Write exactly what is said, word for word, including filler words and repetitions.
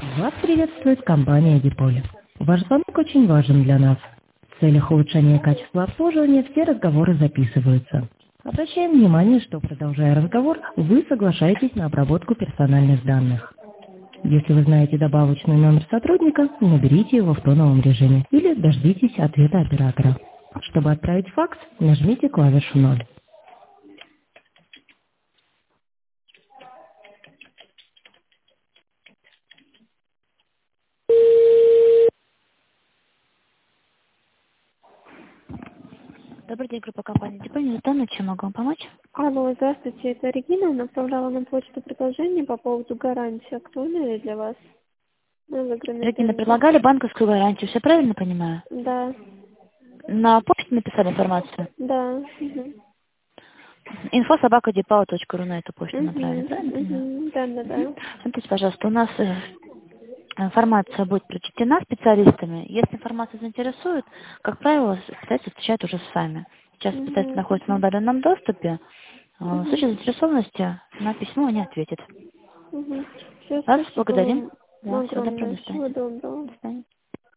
Вас приветствует компания Диполи. Ваш звонок очень важен для нас. В целях улучшения качества обслуживания все разговоры записываются. Обращаем внимание, что, продолжая разговор, вы соглашаетесь на обработку персональных данных. Если вы знаете добавочный номер сотрудника, наберите его в тоновом режиме или дождитесь ответа оператора. Чтобы отправить факс, нажмите клавишу ноль. Добрый день, группа компании Диполи. Наталья, чем могу вам помочь? Алло, здравствуйте, это Регина. Она отправляла на почту предложение по поводу гарантии. Актуально ли для вас? На выигранный Регина, тендер. предлагали банковскую гарантию, все правильно понимаю? Да, На почту написали информацию? да. Угу. инфо собака дипау точка ру на эту почту направили, Угу. правильно понимаю? Угу. Да, да, Мгм. да. Смотрите, пожалуйста, у нас э, информация будет прочтена специалистами. Если информация заинтересует, как правило, специалисты встречают уже с вами. Сейчас специалист Угу. находится на удаленном доступе. Э, В Угу. случае заинтересованности на письмо они ответят. Угу. Все, Вас спасибо благодарим. вам Да, всего доброго, огромное. до свидания. Всего доброго. До свидания.